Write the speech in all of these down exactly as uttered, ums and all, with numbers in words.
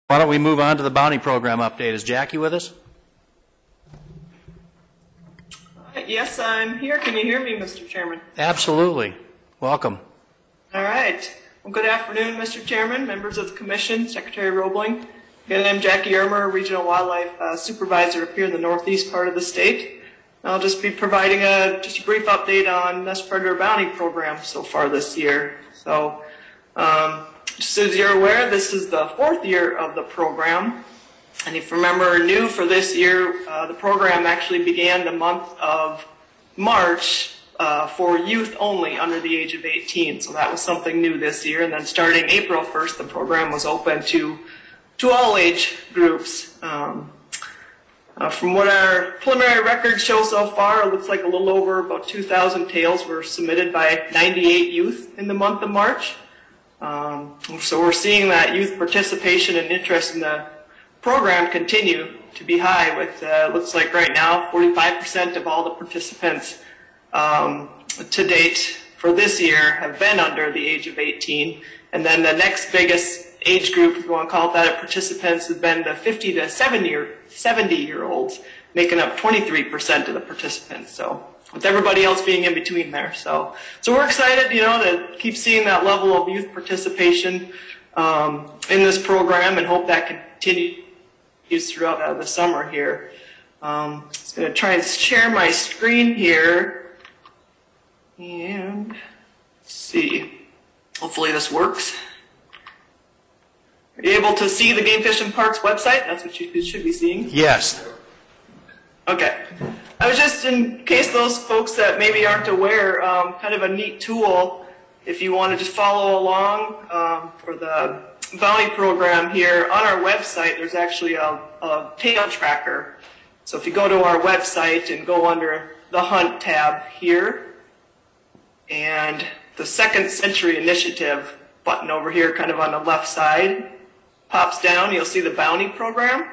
Why don't we move on to the bounty program update? Is Jackie with us? Yes, I'm here. Can you hear me, Mister Chairman? Absolutely. Welcome. All right. Well, good afternoon, Mister Chairman, members of the Commission, Secretary Roebling. Again, I'm Jackie Ermer, Regional Wildlife uh, Supervisor up here in the northeast part of the state. I'll just be providing a just a brief update on Nest Predator Bounty Program so far this year. So, um, just as you're aware, this is the fourth year of the program. And if you remember, new for this year, uh, the program actually began the month of March uh, for youth only under the age of eighteen. So that was something new this year. And then starting April first, the program was open to, to all age groups. Um, uh, from what our preliminary records show so far, it looks like a little over about two thousand tails were submitted by ninety-eight youth in the month of March. Um, so we're seeing that youth participation and interest in the program continue to be high with, uh, looks like right now, forty-five percent of all the participants um, to date for this year have been under the age of eighteen. And then the next biggest age group, if you want to call it that, of participants has been the fifty to seventy year olds, making up twenty-three percent of the participants. So with everybody else being in between there. So, so we're excited, you know, to keep seeing that level of youth participation um, in this program and hope that continues throughout uh, the summer here. Um, I'm just going to try and share my screen here and let's see. Hopefully this works. Are you able to see the Game Fish and Parks website? That's what you should be seeing. Yes. Okay. I was just, in case those folks that maybe aren't aware, um, kind of a neat tool if you want to just follow along um, for the bounty program here. On our website, there's actually a, a tail tracker. So if you go to our website and go under the Hunt tab here, and the Second Century Initiative button over here, kind of on the left side, pops down, you'll see the bounty program.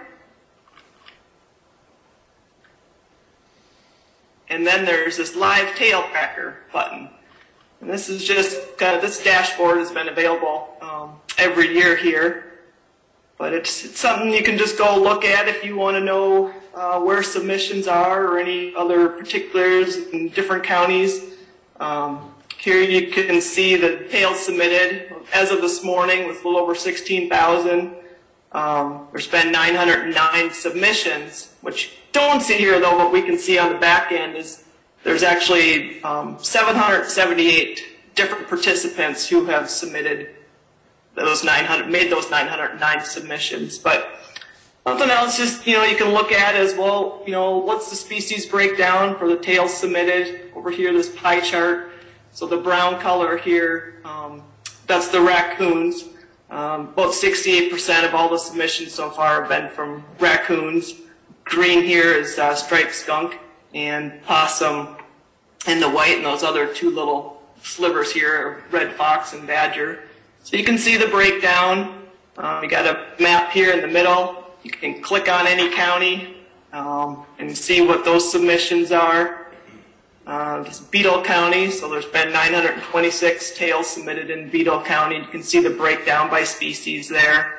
And then there's this live tail tracker button. And this is just kind of, this dashboard has been available um, every year here. But it's, it's something you can just go look at if you want to know uh, where submissions are or any other particulars in different counties. Um, here you can see the tails submitted. As of this morning, with a little over sixteen thousand. Um, there's been nine hundred nine submissions, which don't see here though, but we can see on the back end is there's actually um, seven hundred seventy-eight different participants who have submitted those nine hundred, made those nine hundred nine submissions. But something else just, you know, you can look at as well, you know, what's the species breakdown for the tails submitted over here, this pie chart. So the brown color here, um, that's the raccoons. Um, about sixty-eight percent of all the submissions so far have been from raccoons. Green here is uh, striped skunk and possum, and the white and those other two little slivers here are red fox and badger. So you can see the breakdown. Um, you got a map here in the middle. You can click on any county um, and see what those submissions are. Uh, this is Beadle County, so there's been nine hundred twenty-six tails submitted in Beadle County. You can see the breakdown by species there.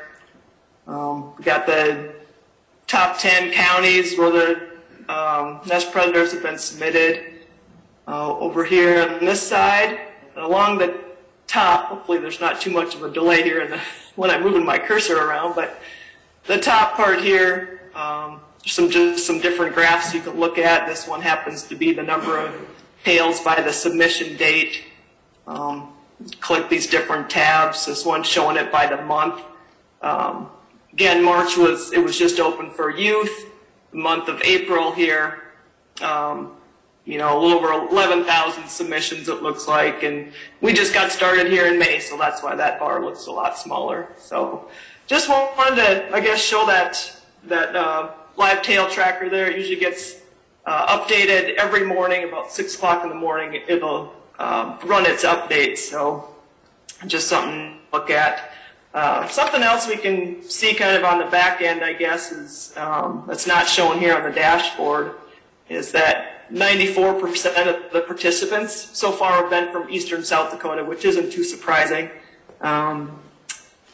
Um, we got the top ten counties where the um, nest predators have been submitted. Uh, over here on this side, along the top, hopefully there's not too much of a delay here in the, when I'm moving my cursor around, but the top part here, um, some just some different graphs you can look at. This one happens to be the number of tails by the submission date. Um, click these different tabs. This one's showing it by the month. Um, again, March was it was just open for youth. The month of April here, um, you know, a little over eleven thousand submissions it looks like, and we just got started here in May, so that's why that bar looks a lot smaller. So, just wanted to, I guess, show that that. Uh, live tail tracker there. It usually gets uh, updated every morning about six o'clock in the morning. It'll uh, run its updates, so just something to look at. Uh, something else we can see kind of on the back end, I guess, is um, that's not shown here on the dashboard, is that ninety-four percent of the participants so far have been from eastern South Dakota, which isn't too surprising. Um,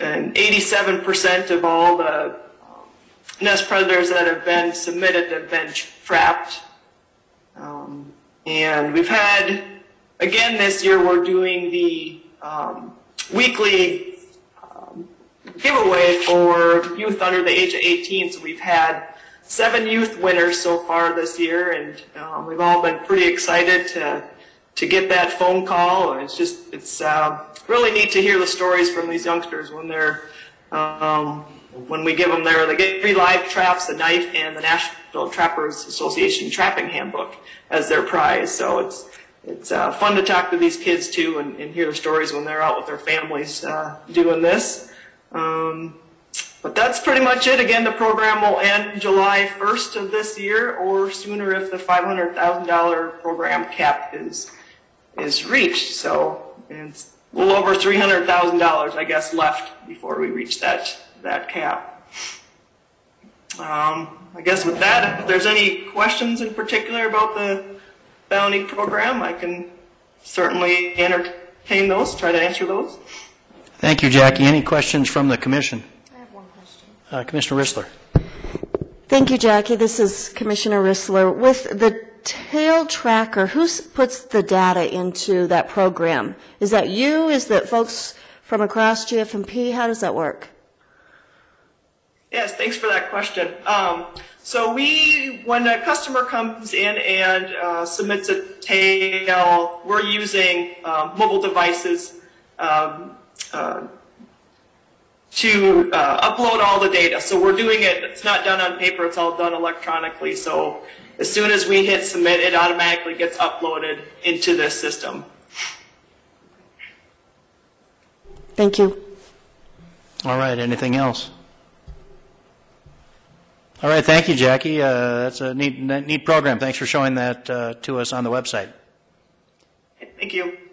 and eighty-seven percent of all the um, nest predators that have been submitted have been trapped. Um, and we've had, again this year, we're doing the um, weekly um, giveaway for youth under the age of eighteen. So we've had seven youth winners so far this year, and um, we've all been pretty excited to to get that phone call. It's just it's uh, really neat to hear the stories from these youngsters when they're um, when we give them their they get three live traps, a knife, and the National Trappers Association trapping handbook as their prize. So it's it's uh, fun to talk to these kids too and, and hear the stories when they're out with their families uh, doing this. Um, But that's pretty much it. Again, the program will end July first of this year or sooner if the five hundred thousand dollars program cap is is reached. So it's a little over three hundred thousand dollars, I guess, left before we reach that, that cap. Um, I guess with that, if there's any questions in particular about the bounty program, I can certainly entertain those, try to answer those. Thank you, Jackie. Any questions from the commission? Uh, Commissioner Rissler. Thank you, Jackie. This is Commissioner Rissler. With the tail tracker, who s- puts the data into that program? Is that you? Is that folks from across G F M P? How does that work? Yes, thanks for that question. Um, so we, when a customer comes in and uh, submits a tail, we're using um, mobile devices um, uh, to uh, upload all the data. So we're doing it, it's not done on paper, it's all done electronically. So as soon as we hit submit, it automatically gets uploaded into this system. Thank you. All right, anything else? All right, thank you, Jackie. Uh, that's a neat, neat program. Thanks for showing that uh, to us on the website. Thank you.